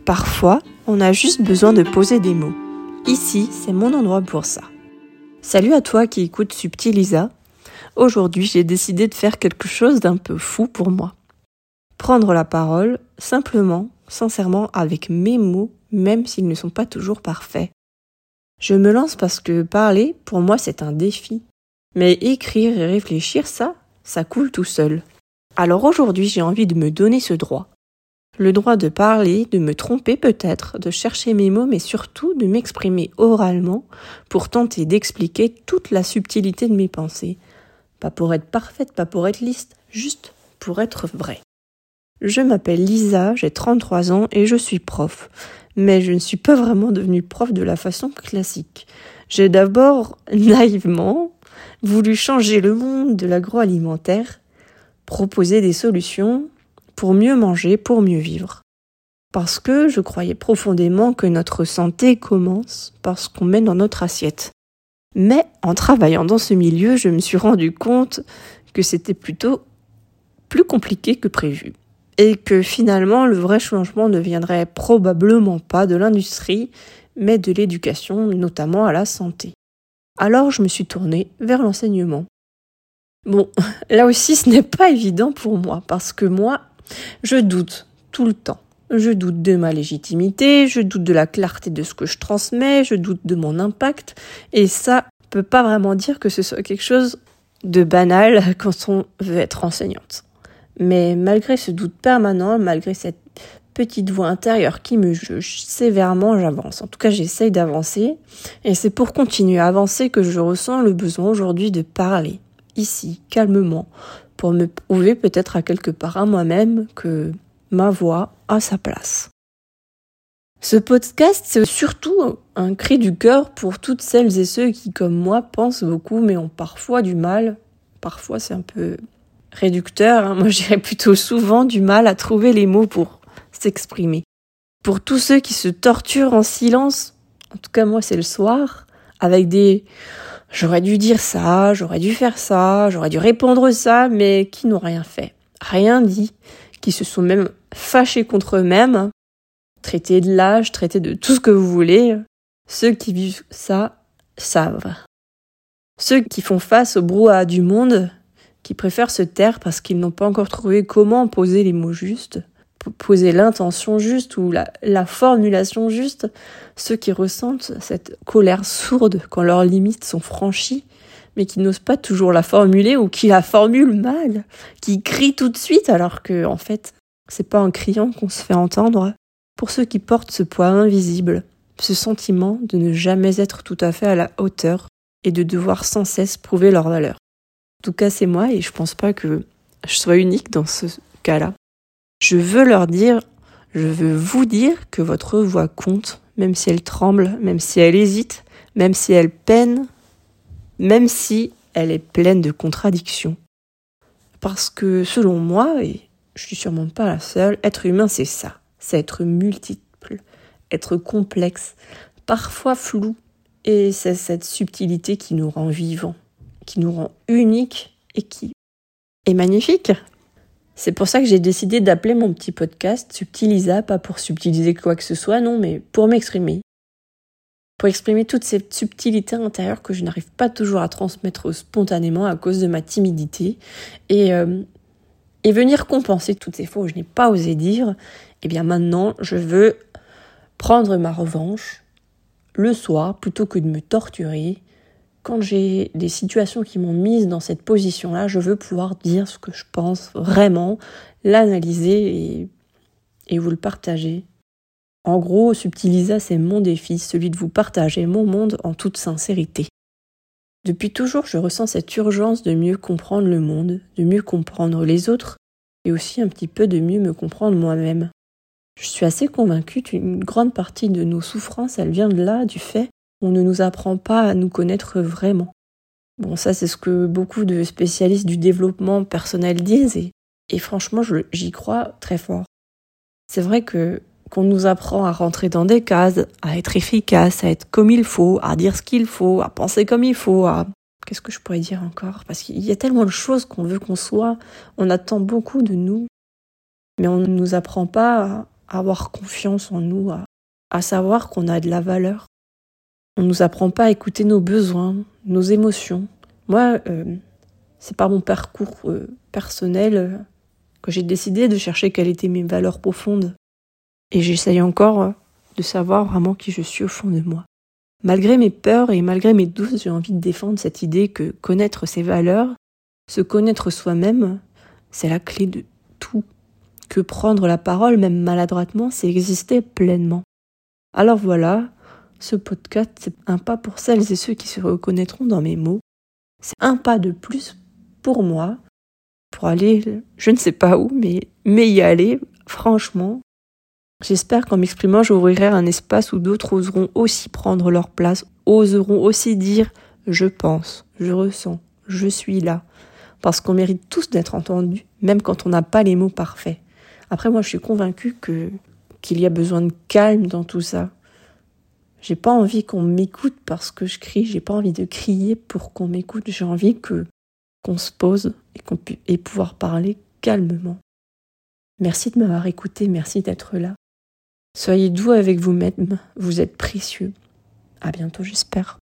Parfois, on a juste besoin de poser des mots. Ici, c'est mon endroit pour ça. Salut à toi qui écoute Subtilisa. Aujourd'hui, j'ai décidé de faire quelque chose d'un peu fou pour moi. Prendre la parole, simplement, sincèrement, avec mes mots, même s'ils ne sont pas toujours parfaits. Je me lance parce que parler, pour moi, c'est un défi. Mais écrire et réfléchir, ça coule tout seul. Alors aujourd'hui, j'ai envie de me donner ce droit. Le droit de parler, de me tromper peut-être, de chercher mes mots, mais surtout de m'exprimer oralement pour tenter d'expliquer toute la subtilité de mes pensées. Pas pour être parfaite, pas pour être lisse, juste pour être vraie. Je m'appelle Lisa, j'ai 33 ans et je suis prof. Mais je ne suis pas vraiment devenue prof de la façon classique. J'ai d'abord, naïvement, voulu changer le monde de l'agroalimentaire, proposer des solutions pour mieux manger, pour mieux vivre. Parce que je croyais profondément que notre santé commence par ce qu'on met dans notre assiette. Mais en travaillant dans ce milieu, je me suis rendu compte que c'était plutôt plus compliqué que prévu. Et que finalement, le vrai changement ne viendrait probablement pas de l'industrie, mais de l'éducation, notamment à la santé. Alors je me suis tournée vers l'enseignement. Bon, là aussi ce n'est pas évident pour moi, parce que moi, je doute tout le temps. Je doute de ma légitimité, je doute de la clarté de ce que je transmets, je doute de mon impact. Et ça, on peut pas vraiment dire que ce soit quelque chose de banal quand on veut être enseignante. Mais malgré ce doute permanent, malgré cette petite voix intérieure qui me juge sévèrement, j'avance. En tout cas, j'essaye d'avancer. Et c'est pour continuer à avancer que je ressens le besoin aujourd'hui de parler, ici, calmement, pour me prouver peut-être à quelque part à moi-même que ma voix a sa place. Ce podcast, c'est surtout un cri du cœur pour toutes celles et ceux qui, comme moi, pensent beaucoup, mais ont parfois du mal. Parfois, c'est un peu réducteur. Moi, j'irais plutôt souvent du mal à trouver les mots pour s'exprimer. Pour tous ceux qui se torturent en silence, en tout cas moi, c'est le soir, avec des « j'aurais dû dire ça, j'aurais dû faire ça, j'aurais dû répondre ça », mais qui n'ont rien fait, rien dit, qui se sont même fâchés contre eux-mêmes, traités de lâches, traités de tout ce que vous voulez. Ceux qui vivent ça savent. Ceux qui font face au brouhaha du monde, qui préfèrent se taire parce qu'ils n'ont pas encore trouvé comment poser les mots justes, poser l'intention juste ou la formulation juste, ceux qui ressentent cette colère sourde quand leurs limites sont franchies, mais qui n'osent pas toujours la formuler ou qui la formulent mal, qui crient tout de suite alors que, en fait, c'est pas en criant qu'on se fait entendre. Pour ceux qui portent ce poids invisible, ce sentiment de ne jamais être tout à fait à la hauteur et de devoir sans cesse prouver leur valeur. En tout cas, c'est moi et je pense pas que je sois unique dans ce cas-là. Je veux vous dire que votre voix compte, même si elle tremble, même si elle hésite, même si elle peine, même si elle est pleine de contradictions. Parce que selon moi, et je suis sûrement pas la seule, être humain c'est ça, c'est être multiple, être complexe, parfois flou, et c'est cette subtilité qui nous rend vivants, qui nous rend uniques et qui est magnifique. C'est pour ça que j'ai décidé d'appeler mon petit podcast Subtilisa, pas pour subtiliser quoi que ce soit, non, mais pour m'exprimer. Pour exprimer toute cette subtilité intérieure que je n'arrive pas toujours à transmettre spontanément à cause de ma timidité et venir compenser toutes ces fois où je n'ai pas osé dire, eh bien maintenant je veux prendre ma revanche le soir plutôt que de me torturer. Quand j'ai des situations qui m'ont mise dans cette position-là, je veux pouvoir dire ce que je pense vraiment, l'analyser et vous le partager. En gros, Subtilisa, c'est mon défi, celui de vous partager mon monde en toute sincérité. Depuis toujours, je ressens cette urgence de mieux comprendre le monde, de mieux comprendre les autres, et aussi un petit peu de mieux me comprendre moi-même. Je suis assez convaincue qu'une grande partie de nos souffrances, elle vient de là, du fait qu'on ne nous apprend pas à nous connaître vraiment. Bon, ça, c'est ce que beaucoup de spécialistes du développement personnel disent, et franchement, j'y crois très fort. C'est vrai qu'on nous apprend à rentrer dans des cases, à être efficace, à être comme il faut, à dire ce qu'il faut, à penser comme il faut, à... Qu'est-ce que je pourrais dire encore ? Parce qu'il y a tellement de choses qu'on veut qu'on soit, on attend beaucoup de nous, mais on ne nous apprend pas avoir confiance en nous, à savoir qu'on a de la valeur. On nous apprend pas à écouter nos besoins, nos émotions. Moi, c'est par mon parcours personnel que j'ai décidé de chercher quelles étaient mes valeurs profondes. Et j'essaye encore de savoir vraiment qui je suis au fond de moi. Malgré mes peurs et malgré mes doutes, j'ai envie de défendre cette idée que connaître ses valeurs, se connaître soi-même, c'est la clé de tout. Que prendre la parole, même maladroitement, c'est exister pleinement. Alors voilà, ce podcast, c'est un pas pour celles et ceux qui se reconnaîtront dans mes mots. C'est un pas de plus pour moi, pour aller, je ne sais pas où, mais y aller, franchement. J'espère qu'en m'exprimant, j'ouvrirai un espace où d'autres oseront aussi prendre leur place, oseront aussi dire « je pense, je ressens, je suis là ». Parce qu'on mérite tous d'être entendus, même quand on n'a pas les mots parfaits. Après, moi, je suis convaincue qu'il y a besoin de calme dans tout ça. J'ai pas envie qu'on m'écoute parce que je crie, j'ai pas envie de crier pour qu'on m'écoute. J'ai envie qu'on se pose et pouvoir parler calmement. Merci de m'avoir écouté, merci d'être là. Soyez doux avec vous-même, vous êtes précieux. À bientôt, j'espère.